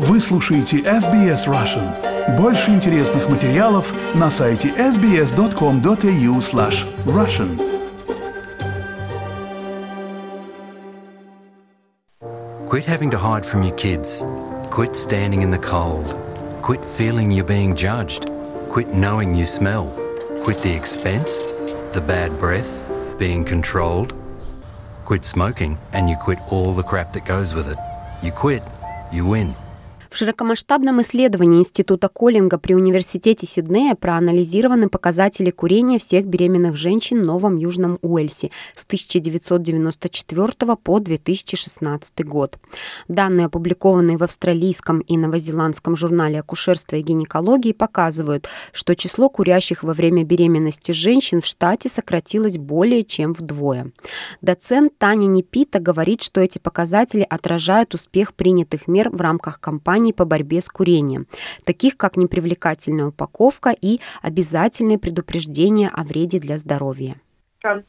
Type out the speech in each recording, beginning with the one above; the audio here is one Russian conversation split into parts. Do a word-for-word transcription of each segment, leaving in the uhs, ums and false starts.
Вы слушаете эс би эс Russian. Больше интересных материалов на сайте эс би эс точка ком точка эй ю слэш Russian. Quit having to hide from your kids. Quit standing in the cold. Quit feeling you're being judged. Quit knowing you smell. Quit the expense, the bad breath, being controlled. Quit smoking and you quit all the crap that goes with it. You quit, you win. В широкомасштабном исследовании Института Коллинга при Университете Сиднея проанализированы показатели курения всех беременных женщин в Новом Южном Уэльсе с тысяча девятьсот девяносто четвёртого по две тысячи шестнадцатый год. Данные, опубликованные в австралийском и новозеландском журнале акушерства и гинекологии, показывают, что число курящих во время беременности женщин в штате сократилось более чем вдвое. Доцент Таня Непита говорит, что эти показатели отражают успех принятых мер в рамках кампании по борьбе с курением, таких как непривлекательная упаковка и обязательные предупреждения о вреде для здоровья. С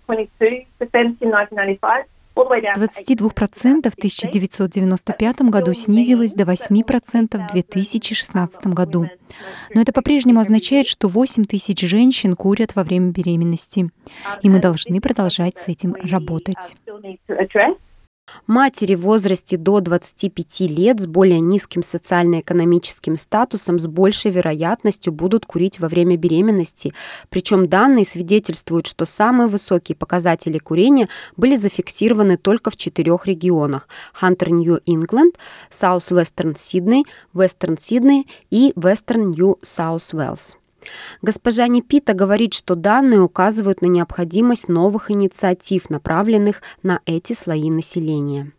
двадцати двух процентов в тысяча девятьсот девяносто пятом году снизилось до восьми процентов в две тысячи шестнадцатом году. Но это по-прежнему означает, что восемь тысяч женщин курят во время беременности, и мы должны продолжать с этим работать. Матери в возрасте до двадцати пяти лет с более низким социально-экономическим статусом с большей вероятностью будут курить во время беременности. Причем данные свидетельствуют, что самые высокие показатели курения были зафиксированы только в четырех регионах: Хантер Нью-Ингланд, Саус-Вестерн Сидней, Вестерн Сидней и Вестерн Нью-Саус Уэльс. Госпожа Непита говорит, что данные указывают на необходимость новых инициатив, направленных на эти слои населения.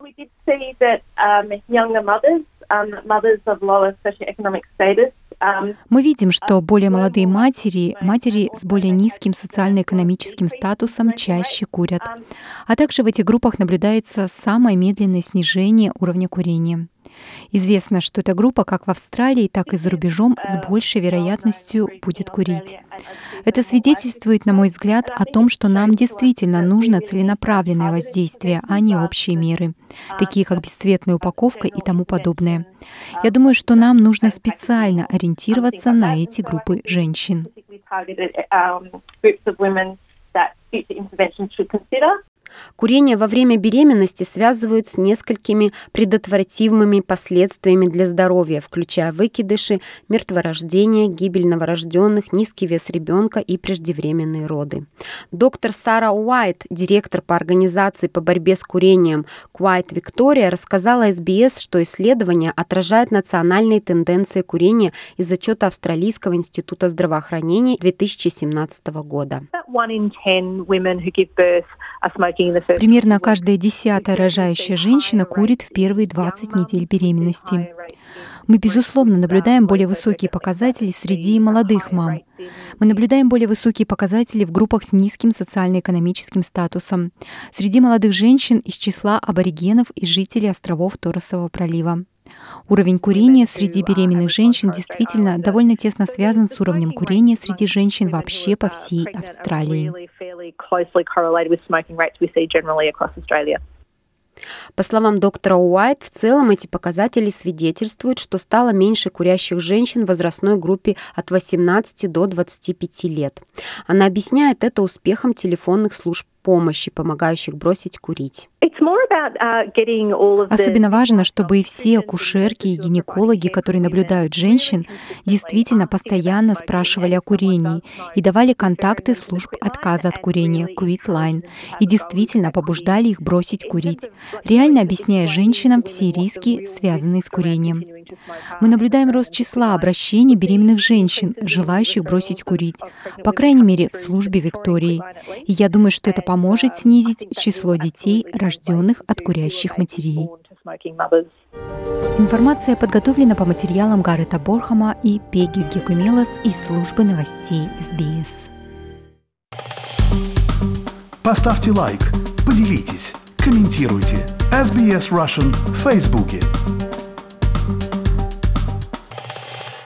Мы видим, что более молодые матери, матери с более низким социально-экономическим статусом чаще курят. А также в этих группах наблюдается самое медленное снижение уровня курения. Известно, что эта группа как в Австралии, так и за рубежом с большей вероятностью будет курить. Это свидетельствует, на мой взгляд, о том, что нам действительно нужно целенаправленное воздействие, а не общие меры, такие как бесцветная упаковка и тому подобное. Я думаю, что нам нужно специально ориентироваться на эти группы женщин. Курение во время беременности связывают с несколькими предотвратимыми последствиями для здоровья, включая выкидыши, мертворождение, гибель новорожденных, низкий вес ребенка и преждевременные роды. Доктор Сара Уайт, директор по организации по борьбе с курением Quiet Victoria, рассказала эс би эс, что исследование отражает национальные тенденции курения из отчета Австралийского института здравоохранения две тысячи семнадцатого года. Примерно каждая десятая рожающая женщина курит в первые двадцать недель беременности. Мы, безусловно, наблюдаем более высокие показатели среди молодых мам. Мы наблюдаем более высокие показатели в группах с низким социально-экономическим статусом, среди молодых женщин из числа аборигенов и жителей островов Торресового пролива. Уровень курения среди беременных женщин действительно довольно тесно связан с уровнем курения среди женщин вообще по всей Австралии. По словам доктора Уайт, в целом эти показатели свидетельствуют, что стало меньше курящих женщин в возрастной группе от восемнадцати до двадцати пяти лет. Она объясняет это успехом телефонных служб помощи, помогающих бросить курить. Особенно важно, чтобы и все акушерки и гинекологи, которые наблюдают женщин, действительно постоянно спрашивали о курении и давали контакты служб отказа от курения, Quit Line, и действительно побуждали их бросить курить, реально объясняя женщинам все риски, связанные с курением. Мы наблюдаем рост числа обращений беременных женщин, желающих бросить курить, по крайней мере, в службе Виктории. И я думаю, что это поможет снизить число детей, рожденных от курящих матерей. Информация подготовлена по материалам Гаррета Борхама и Пегги Гекумелос из службы новостей эс би эс. Поставьте лайк, поделитесь, комментируйте. эс би эс Russian в Фейсбуке.